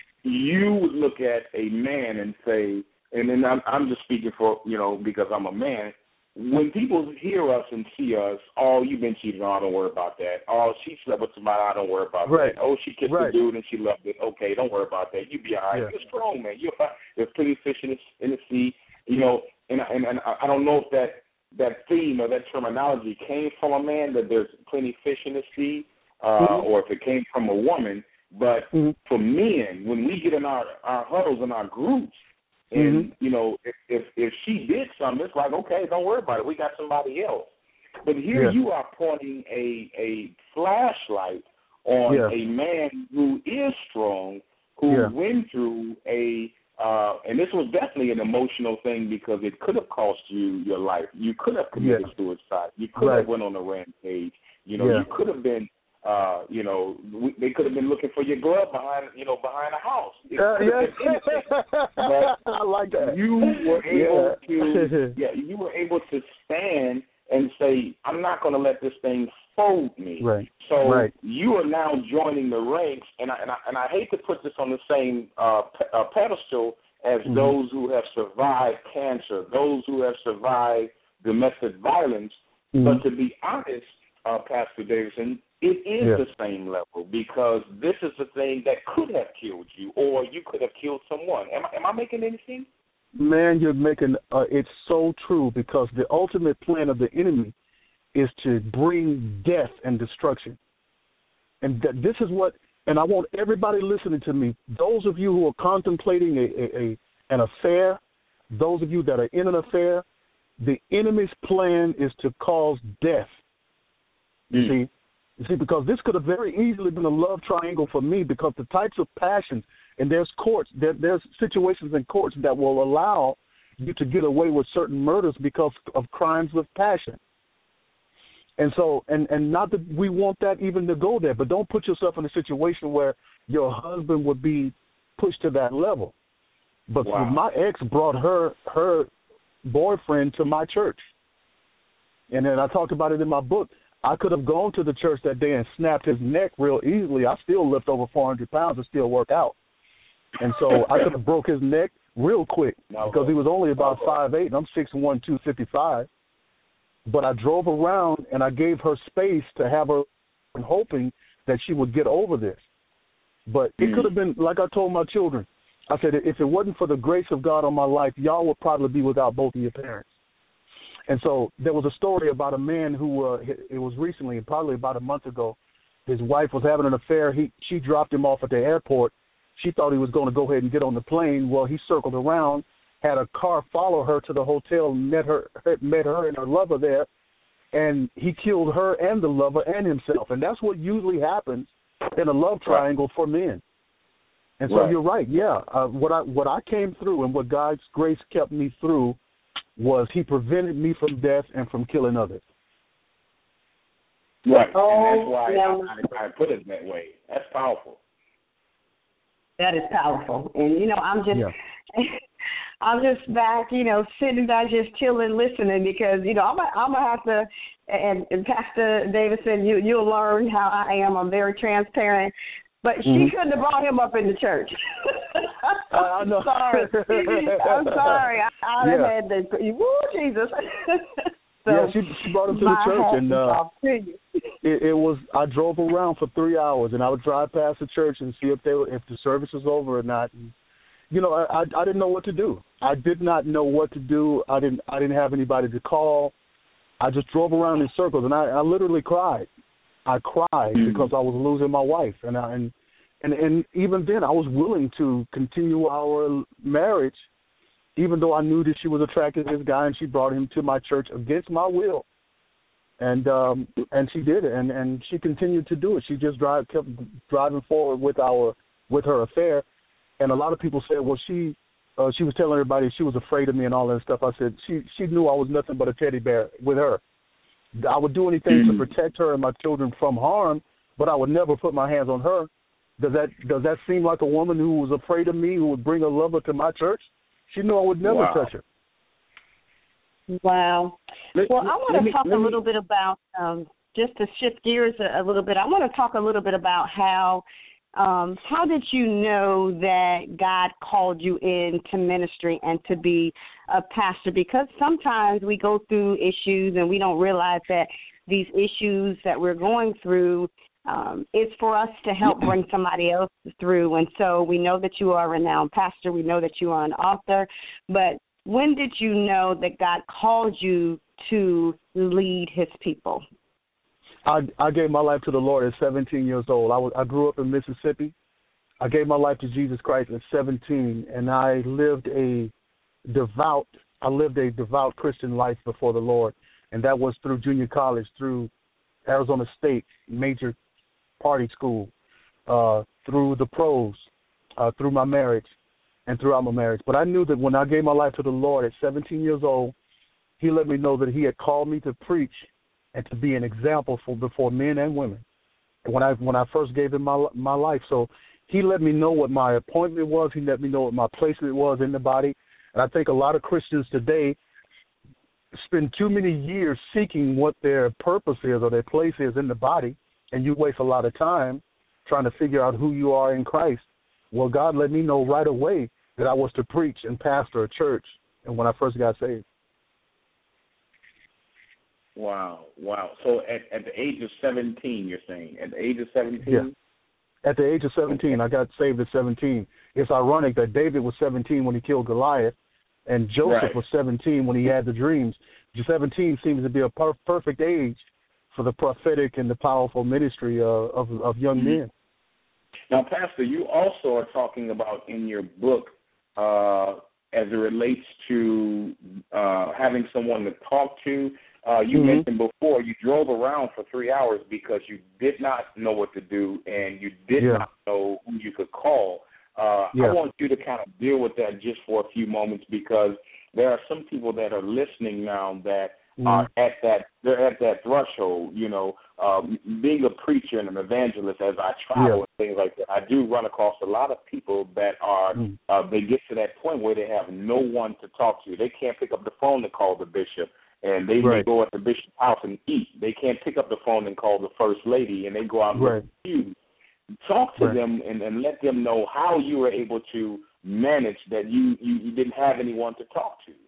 you would look at a man and say, and then I'm, I'm just speaking for, you know, because I'm a man, when people hear us and see us, oh, you've been cheated on, don't worry about that. Oh, she slept with somebody, I don't worry about right. that. Oh, she kissed right. the dude and she loved it. Okay, don't worry about that. You be all right. Yeah. You're strong, man. You're fine. There's plenty of fish in the, in the sea, you know, and, and, and I don't know if that, that theme or that terminology came from a man, that there's plenty of fish in the sea, uh, mm-hmm. or if it came from a woman. But mm-hmm. for men, when we get in our, our huddles and our groups, and, mm-hmm. you know, if, if if she did something, it's like, okay, don't worry about it. We got somebody else. But here yeah. you are pointing a, a flashlight on yeah. a man who is strong, who yeah. went through a, uh, and this was definitely an emotional thing because it could have cost you your life. You could have committed yeah. suicide. You could right. have went on a rampage. You know, yeah. you could have been, uh, you know, we, they could have been looking for your glove behind, you know, behind a house. Uh, yeah. But I like that. You were able yeah. to, yeah, you were able to stand and say, I'm not going to let this thing fold me. Right. So right. you are now joining the ranks, and I, and I, and I hate to put this on the same uh, pe- uh, pedestal as mm-hmm. those who have survived cancer, those who have survived domestic violence, mm-hmm. but to be honest, uh, Pastor Davidson, it is yeah. the same level because this is the thing that could have killed you or you could have killed someone. Am I, am I making any sense? Man, you're making uh, it's so true because the ultimate plan of the enemy is to bring death and destruction. And th- this is what, and I want everybody listening to me, those of you who are contemplating a, a, a an affair, those of you that are in an affair, the enemy's plan is to cause death. You mm. see? You see, because this could have very easily been a love triangle for me because the types of passions, and there's courts, there, there's situations in courts that will allow you to get away with certain murders because of crimes of passion. And so, and, and not that we want that even to go there, but don't put yourself in a situation where your husband would be pushed to that level. But wow. my ex brought her her boyfriend to my church. And then I talked about it in my book. I could have gone to the church that day and snapped his neck real easily. I still lift over four hundred pounds and still work out. And so I could have broke his neck real quick because he was only about five eight, and I'm six one, two fifty-five. But I drove around, and I gave her space to have her, hoping that she would get over this. But it could have been, like I told my children, I said, if it wasn't for the grace of God on my life, y'all would probably be without both of your parents. And so there was a story about a man who, uh, it was recently, probably about a month ago, his wife was having an affair. He, she dropped him off at the airport. She thought he was going to go ahead and get on the plane. Well, he circled around, had a car follow her to the hotel, met her, met her and her lover there, and he killed her and the lover and himself. And that's what usually happens in a love triangle for men. And so right. You're right, yeah. Uh, what I what I came through and what God's grace kept me through was he prevented me from death and from killing others. Right, oh, and that's why yeah. I, I put it that way. That's powerful. That is powerful. And, you know, I'm just... Yeah. I'm just back, you know, sitting back just chilling, listening because, you know, I'm I'm gonna have to. And, and Pastor David said you you'll learn how I am. I'm very transparent. But she mm-hmm. couldn't have brought him up in the church. I know. sorry. I'm sorry. I, I yeah. had to. Woo, Jesus. so yeah, she she brought him to the church, and uh, it, it was. I drove around for three hours, and I would drive past the church and see if they were, if the service was over or not. And, you know, I, I I didn't know what to do. I did not know what to do. I didn't I didn't have anybody to call. I just drove around in circles, and I, I literally cried. I cried mm-hmm. because I was losing my wife, and I, and and and even then I was willing to continue our marriage, even though I knew that she was attracted to this guy, and she brought him to my church against my will, and um and she did it, and and she continued to do it. She just drive kept driving forward with our with her affair. And a lot of people said, well, she uh, she was telling everybody she was afraid of me and all that stuff. I said, she she knew I was nothing but a teddy bear with her. I would do anything to protect her and my children from harm, but I would never put my hands on her. Does that does that seem like a woman who was afraid of me, who would bring a lover to my church? She knew I would never wow. touch her. Wow. Let, well, I want to me, talk a me, little bit about, um, just to shift gears a, a little bit, I want to talk a little bit about how Um, how did you know that God called you into ministry and to be a pastor? Because sometimes we go through issues and we don't realize that these issues that we're going through, um, it's for us to help bring somebody else through. And so we know that you are a renowned pastor. We know that you are an author. But when did you know that God called you to lead his people? I, I gave my life to the Lord at seventeen years old. I, was, I grew up in Mississippi. I gave my life to Jesus Christ at seventeen, and I lived a devout, I lived a devout Christian life before the Lord, and that was through junior college, through Arizona State, major party school, uh, through the pros, uh, through my marriage, and throughout my marriage. But I knew that when I gave my life to the Lord at seventeen years old, he let me know that he had called me to preach and to be an example for before men and women. When I when I first gave him my my life, so he let me know what my appointment was. He let me know what my placement was in the body. And I think a lot of Christians today spend too many years seeking what their purpose is or their place is in the body, and you waste a lot of time trying to figure out who you are in Christ. Well, God let me know right away that I was to preach and pastor a church, and when I first got saved. Wow, wow. So at, at the age of seventeen, you're saying? At the age of seventeen? Yeah. At the age of seventeen, I got saved at seventeen. It's ironic that David was seventeen when he killed Goliath, and Joseph right. was seventeen when he had the dreams. seventeen seems to be a per- perfect age for the prophetic and the powerful ministry uh, of, of young mm-hmm. men. Now, Pastor, you also are talking about in your book uh, as it relates to uh, having someone to talk to. Uh, you mm-hmm. mentioned before you drove around for three hours because you did not know what to do and you did yeah. not know who you could call. Uh, yeah. I want you to kind of deal with that just for a few moments because there are some people that are listening now that mm-hmm. are at that they're at that threshold. You know, uh, being a preacher and an evangelist as I travel yeah. and things like that, I do run across a lot of people that are mm-hmm. uh, they get to that point where they have no one to talk to. They can't pick up the phone to call the bishop. And they right. may go at the bishop's house and eat. They can't pick up the phone and call the first lady, and they go out and right. refuse. talk to right. them and, and let them know how you were able to manage that you, you, you didn't have anyone to talk to.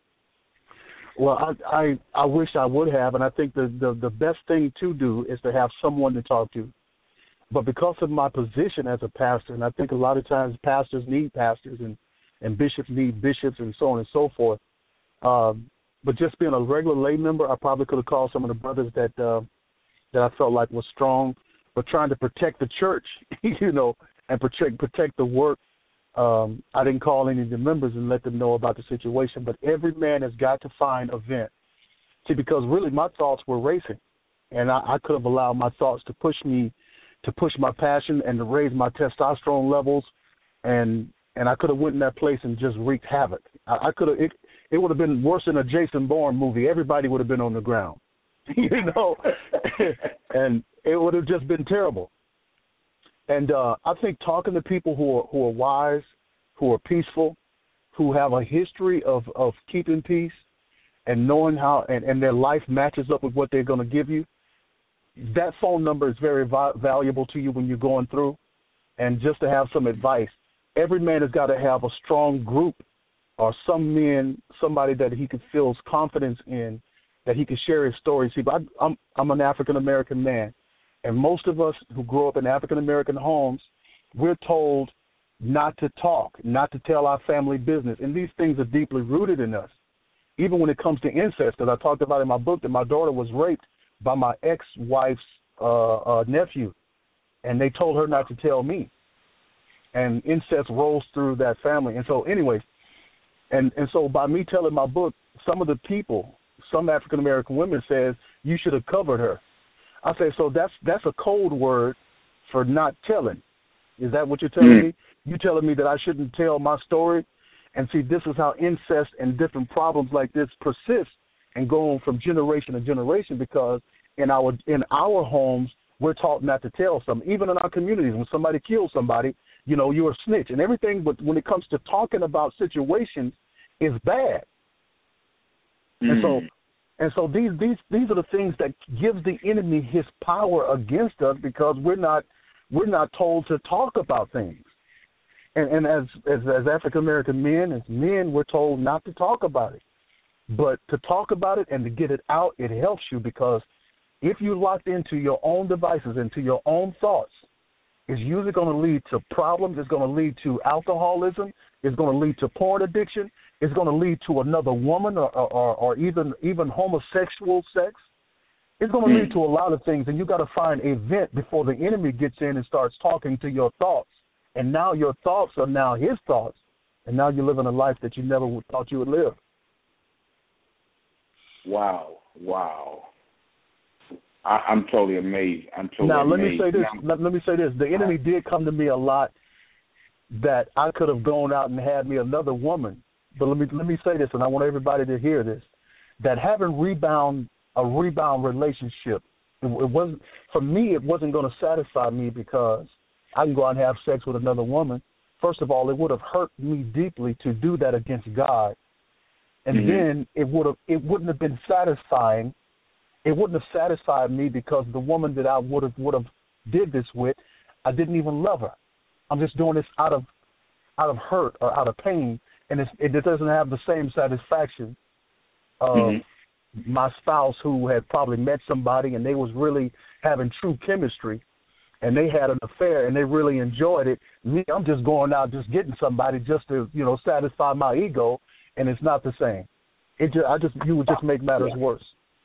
Well, I, I I wish I would have, and I think the, the, the best thing to do is to have someone to talk to. But because of my position as a pastor, and I think a lot of times pastors need pastors and, and bishops need bishops and so on and so forth, um, but just being a regular lay member, I probably could have called some of the brothers that uh, that I felt like was strong, but trying to protect the church, you know, and protect protect the work. Um, I didn't call any of the members and let them know about the situation, but every man has got to find a vent. See, because really my thoughts were racing, and I, I could have allowed my thoughts to push me, to push my passion and to raise my testosterone levels, and and I could have went in that place and just wreaked havoc. I, I could have, it, it would have been worse than a Jason Bourne movie. Everybody would have been on the ground, you know, and it would have just been terrible. And uh, I think talking to people who are who are wise, who are peaceful, who have a history of, of keeping peace and knowing how, and, and their life matches up with what they're going to give you, that phone number is very va- valuable to you when you're going through. And just to have some advice, every man has got to have a strong group or some men, somebody that he can feel confidence in, that he can share his stories. See, I, I'm, I'm an African-American man. And most of us who grow up in African-American homes, we're told not to talk, not to tell our family business. And these things are deeply rooted in us. Even when it comes to incest, because I talked about in my book that my daughter was raped by my ex-wife's uh, uh, nephew, and they told her not to tell me. And incest rolls through that family. And so anyways, and, and so by me telling my book, some of the people, some African-American women says, you should have covered her. I say, so that's that's a code word for not telling. Is that what you're telling mm. me? You're telling me that I shouldn't tell my story? And see, this is how incest and different problems like this persist and go on from generation to generation, because in our in our homes, we're taught not to tell something. Even in our communities, when somebody kills somebody, you know, you're a snitch. And everything, but when it comes to talking about situations, is bad. Mm. And so And so these, these these are the things that gives the enemy his power against us, because we're not we're not told to talk about things. And, and as, as as African American men, as men, we're told not to talk about it. But to talk about it and to get it out, it helps you, because if you're locked into your own devices, into your own thoughts, it's usually going to lead to problems. It's going to lead to alcoholism. It's going to lead to porn addiction. It's going to lead to another woman, or, or, or even even homosexual sex. It's going to mm. lead to a lot of things, and you got to find a vent before the enemy gets in and starts talking to your thoughts. And now your thoughts are now his thoughts, and now you're living a life that you never thought you would live. Wow, wow. I, I'm totally amazed. I'm totally now, amazed. Now, let me say this. Now, let, let me say this. The enemy did come to me a lot that I could have gone out and had me another woman. But let me let me say this, and I want everybody to hear this, that having rebound a rebound relationship, it, it wasn't for me. It wasn't going to satisfy me, because I can go out and have sex with another woman. First of all, it would have hurt me deeply to do that against God, and mm-hmm. then it would have it wouldn't have been satisfying. It wouldn't have satisfied me, because the woman that I would have would have did this with, I didn't even love her. I'm just doing this out of out of hurt or out of pain. And it's, it doesn't have the same satisfaction of mm-hmm. my spouse who had probably met somebody and they was really having true chemistry, and they had an affair and they really enjoyed it. Me, I'm just going out just getting somebody just to, you know, satisfy my ego, and it's not the same. It just, I just you would just make matters worse.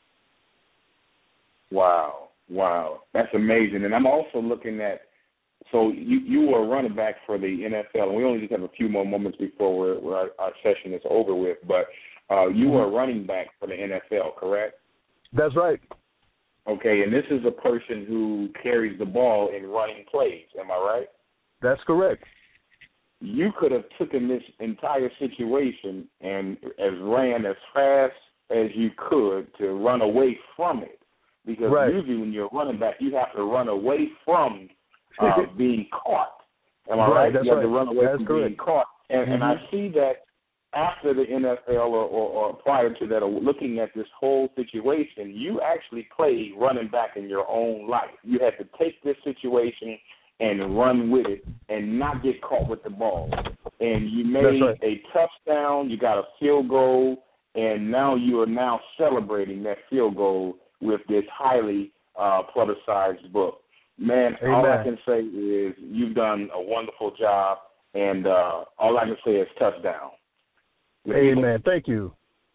Wow, wow, that's amazing. And I'm also looking at. So you, you were a running back for the N F L, and we only just have a few more moments before we're, we're our, our session is over with, but uh, you were a running back for the N F L, correct? That's right. Okay, and this is a person who carries the ball in running plays, am I right? That's correct. You could have taken this entire situation and as ran as fast as you could to run away from it, because right. usually when you're a running back, you have to run away from Uh, being caught. Am I right? right? You have right. to run away that's from correct. being caught. And, mm-hmm. and I see that after the N F L or, or, or prior to that, or looking at this whole situation, you actually played running back in your own life. You had to take this situation and run with it and not get caught with the ball. And you made right. a touchdown, you got a field goal, and now you are now celebrating that field goal with this highly uh, publicized book. Man, Amen. all I can say is you've done a wonderful job, and uh, all I can say is touchdown. Amen. Thank you.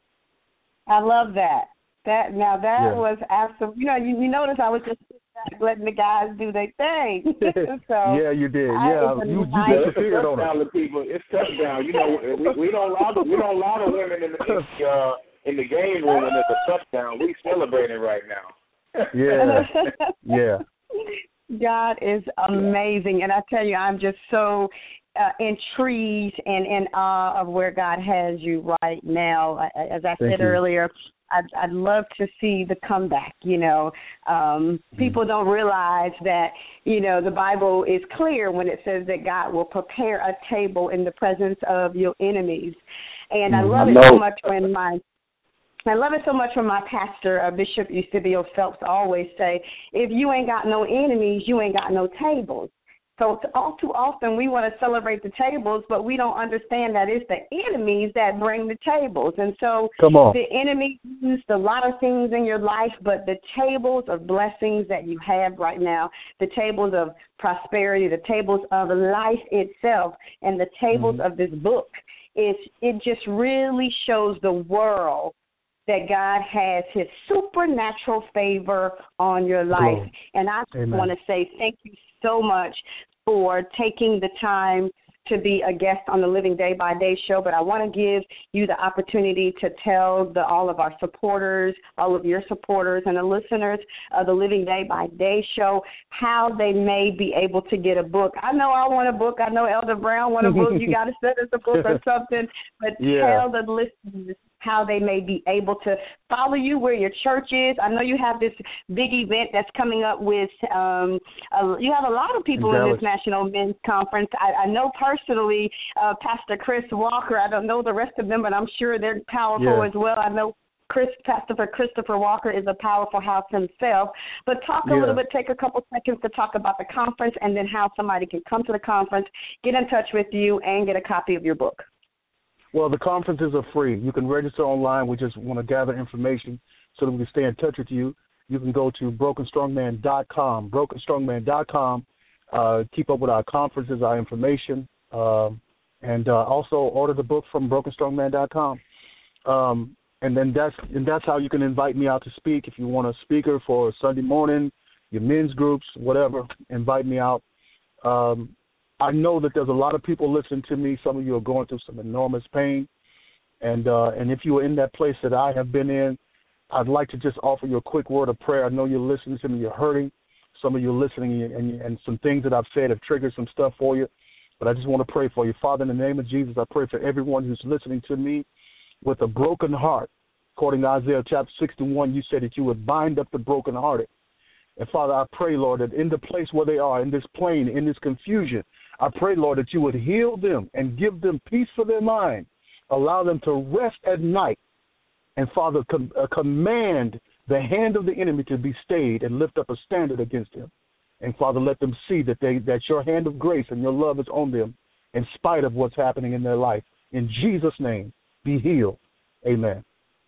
I love that. That now that yeah. was absolutely. You know, you, you notice I was just letting the guys do their thing. So yeah, you did. I, yeah, you, you disappeared on it. People, it's touchdown. You know, we, we don't allow we don't allow the women in the in the, uh, in the game room when there's a touchdown. We celebrating right now. yeah, yeah. God is amazing, and I tell you, I'm just so uh, intrigued and in awe of where God has you right now. As I Thank said you. earlier, I'd, I'd love to see the comeback. You know, um, mm-hmm. people don't realize that, you know, the Bible is clear when it says that God will prepare a table in the presence of your enemies. And I love I it so much when my I love it so much when my pastor, uh, Bishop Eusebio Phelps, always say, if you ain't got no enemies, you ain't got no tables. So all too often we want to celebrate the tables, but we don't understand that it's the enemies that bring the tables. And so Come on. the enemy used a lot of things in your life, but the tables of blessings that you have right now, the tables of prosperity, the tables of life itself, and the tables mm-hmm. of this book, is it just really shows the world that God has his supernatural favor on your life. Cool. And I Amen. want to say thank you so much for taking the time to be a guest on the Living Day by Day show, but I want to give you the opportunity to tell the, all of our supporters, all of your supporters and the listeners of the Living Day by Day show how they may be able to get a book. I know I want a book. I know Elder Brown want a book. You got to send us a book or something, but yeah. tell the listeners how they may be able to follow you, where your church is. I know you have this big event that's coming up with, um, uh, you have a lot of people in, in this National Men's Conference. I, I know personally uh, Pastor Chris Walker. I don't know the rest of them, but I'm sure they're powerful yeah. as well. I know Chris, Pastor Christopher Walker is a powerful house himself. But talk a yeah. little bit, take a couple seconds to talk about the conference and then how somebody can come to the conference, get in touch with you, and get a copy of your book. Well, the conferences are free. You can register online. We just want to gather information so that we can stay in touch with you. You can go to broken strongman dot com, broken strongman dot com. Uh, keep up with our conferences, our information, uh, and uh, also order the book from broken strongman dot com. Um, and then that's and that's how you can invite me out to speak. If you want a speaker for Sunday morning, your men's groups, whatever, invite me out. Um, I know that there's a lot of people listening to me. Some of you are going through some enormous pain. And uh, and if you are in that place that I have been in, I'd like to just offer you a quick word of prayer. I know you're listening to me. You're hurting. Some of you are listening, and, and some things that I've said have triggered some stuff for you. But I just want to pray for you. Father, in the name of Jesus, I pray for everyone who's listening to me with a broken heart. According to Isaiah chapter sixty-one, you said that you would bind up the brokenhearted. And, Father, I pray, Lord, that in the place where they are, in this pain, in this confusion, I pray, Lord, that you would heal them and give them peace for their mind. Allow them to rest at night. And, Father, com- uh, command the hand of the enemy to be stayed and lift up a standard against them. And, Father, let them see that they that your hand of grace and your love is on them in spite of what's happening in their life. In Jesus' name, be healed. Amen.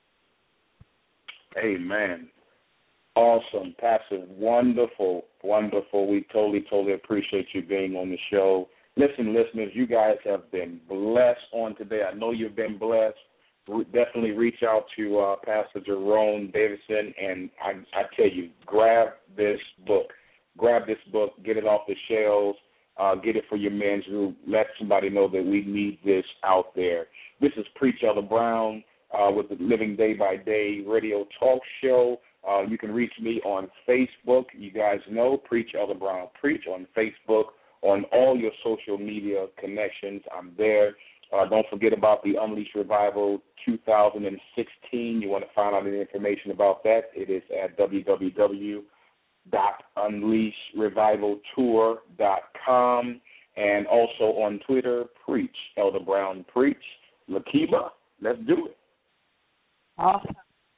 Amen. Awesome, Pastor. Wonderful, wonderful. We totally, totally appreciate you being on the show. Listen, listeners, you guys have been blessed on today. I know you've been blessed. Definitely reach out to uh, Pastor Jerome Davidson, and I, I tell you, grab this book. Grab this book, get it off the shelves, uh, get it for your men's group. Let somebody know that we need this out there. This is Preach Elder Brown uh, with the Living Day by Day radio talk show. Uh, you can reach me on Facebook. You guys know, Preach Elder Brown Preach on Facebook, on all your social media connections. I'm there. Uh, don't forget about the Unleash Revival two thousand sixteen. You want to find out any information about that, it is at w w w dot unleash revival tour dot com, and also on Twitter, Preach Elder Brown Preach. Lakiba, let's do it. Awesome. Well,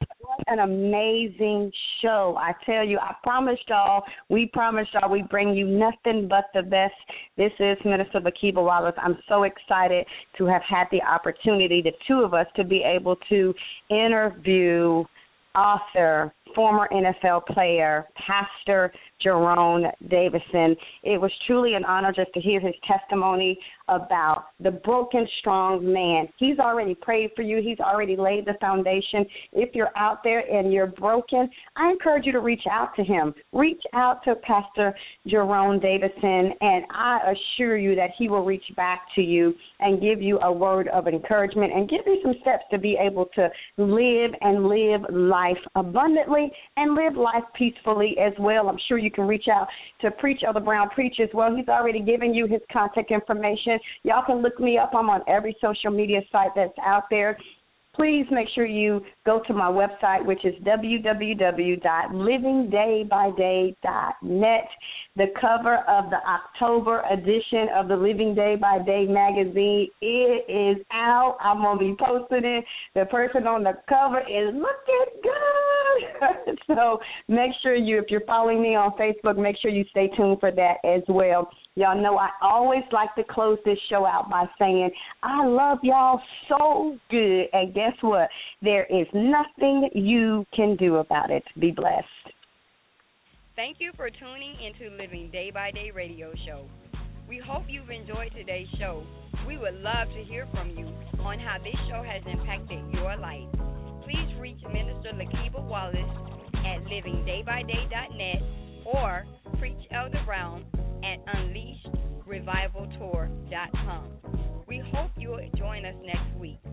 an amazing show. I tell you, I promised y'all, we promised y'all we bring you nothing but the best. This is Minister Lakiba Wallace. I'm so excited to have had the opportunity, the two of us, to be able to interview author, former N F L player, Pastor Jerome Davison. It was truly an honor just to hear his testimony about the broken, strong man. He's already prayed for you. He's already laid the foundation. If you're out there and you're broken, I encourage you to reach out to him. Reach out to Pastor Jerome Davison, and I assure you that he will reach back to you and give you a word of encouragement and give you some steps to be able to live and live life abundantly and live life peacefully as well. I'm sure you can reach out to Preach Elder Brown Preach as well. He's already given you his contact information. Y'all can look me up. I'm on every social media site that's out there. Please make sure you go to my website, which is w w w dot living day by day dot net. The cover of the October edition of the Living Day by Day magazine, it is out. I'm going to be posting it. The person on the cover is looking good. So make sure you, if you're following me on Facebook, make sure you stay tuned for that as well. Y'all know I always like to close this show out by saying, I love y'all so good. And guess what? There is nothing you can do about it. Be blessed. Thank you for tuning into Living Day by Day radio show. We hope you've enjoyed today's show. We would love to hear from you on how this show has impacted your life. Please reach Minister Lakiba Wallace at living day by day dot net or Preach Elder Brown at unleashed revival tour dot com. We hope you'll join us next week.